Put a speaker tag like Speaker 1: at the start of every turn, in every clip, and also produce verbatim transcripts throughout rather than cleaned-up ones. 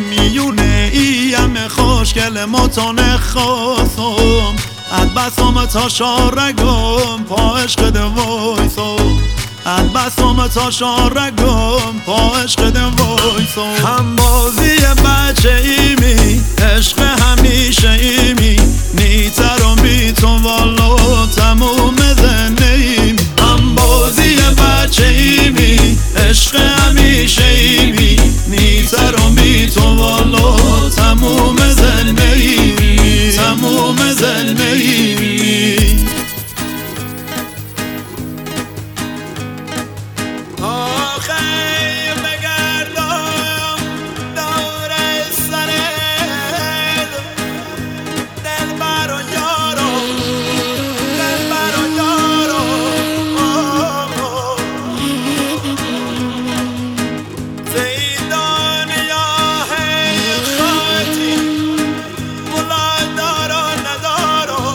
Speaker 1: میونه ایم خوشگل متونه خواستم اد بسام تا شارگم پا عشق دوایسم اد بسام تا شارگم پا عشق دوایسم هم بازی بچه ایمی عشق همیشه ایمی نیتر و بی تو والا تموم زندگیم هم بازی بچه ایمی عشق همیشه ایمی نیتر و بی تو والا تموم زندگیم تموم زندگیم آخه بگردم دور سرت دلبر و یارو دلبر و یارو زیدان یا خاطی بلا دارو ندارو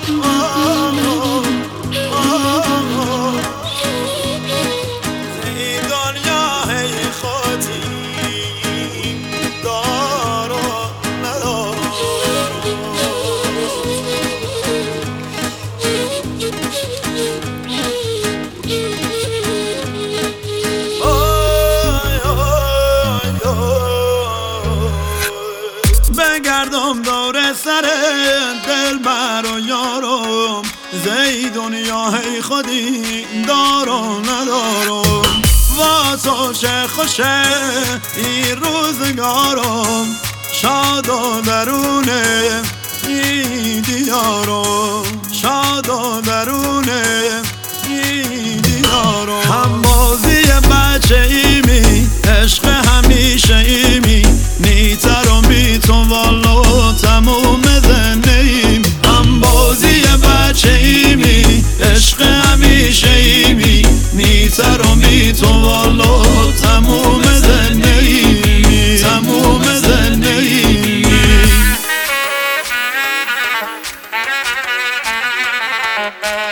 Speaker 1: بگردم دور سر دلبر و یارم زی دنیای خودی دارو ندارم واسه چه خوشه این روزگارم شاد و درونه این دیارم شاد و درونه این دیارم هم بازی بچه ایمی عشق همیشه ایمی نیتر و بی تو والا تموم زندگیم هم بازی بچه ایمی عشق همیشه ایمی نیتر و بی تو والا تموم زندگیم تموم زندگیم